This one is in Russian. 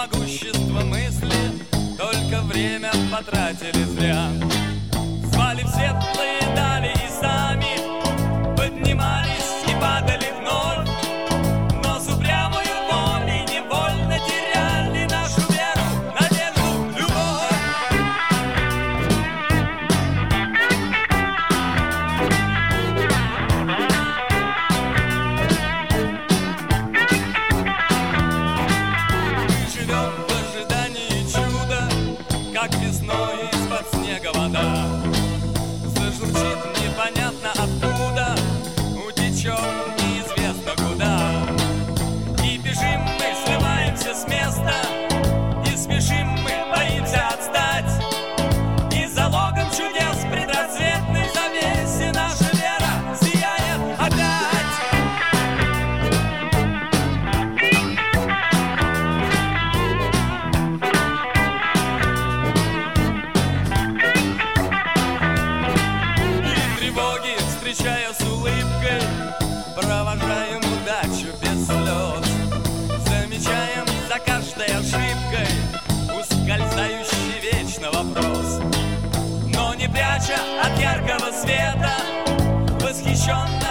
могущество мысли, только время потратили зря. Звали в светлые дали и сами поднимались и падали вновь, но с упрямою волей невольно теряли нашу веру, надежду, любовь. Живем в ожидании чуда, как весной из-под снега вода зажурчит непонятно откуда, утечет неизвестно куда. И бежим мы, срываемся с места, и спешим мы, боимся отстать. И залогом чудес предрассветной завесе наша вера сияет опять. Тревоги, встречая с улыбкой, провожаем удачу без слез. Замечаем за каждой ошибкой ускользающий вечно вопрос. Но не пряча от яркого света, восхищенно